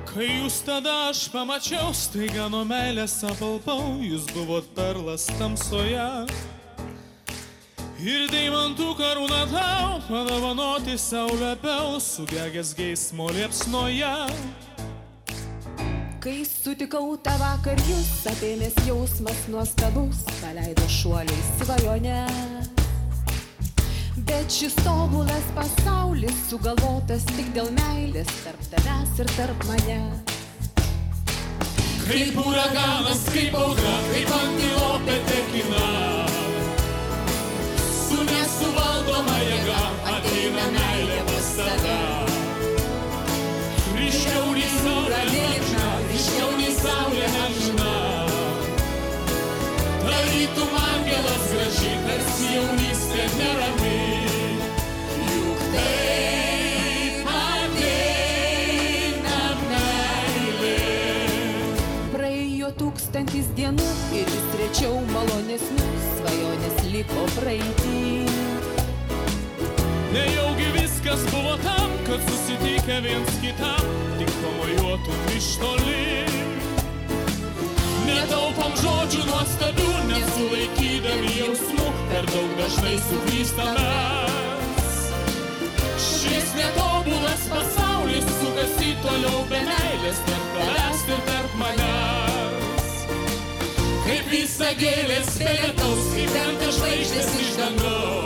Kai jūs tada aš pamačiau, staiga nuo meilės apalpau, jūs buvot perlas tamsoje. Ir deimantų karūną tau padovanoti sau lepiau, sudegęs geismo liepsnoje. Kai sutikau tą vakar jūs, apėmės jausmas nuostabus, paleido šuoliais svajonę. Bet šis tobulas pasaulis sugalvotas tik dėl meilės tarp tavęs ir tarp mane. Kaip uraganas, kaip audra, kaip antilopė tekina, su nesuvaldoma jėga ateina meilė pas tave. Ryškiau nei saulė nežina, ryškiau nei saulė nežina, tarytum angelas graži, tarsi jaunystė nerami. Juk taip ateina meilė. Praėjo 1000 dienų ir vis rečiau malonesnių, svajonės liko praeitį. Nejaugi viskas buvo tam, kad susitikę viens kitam tik pamojuotum iš toli. Netaupom žodžių nuostabių, nesulaikydami jausmų, per daug dažnai suklystame. Šis netobulas pasaulis sukasi toliau be meilės, tarp tavęs ir tarp manęs. Kaip visagėlės be lietaus, kaip krenta žvaigždės iš dangaus.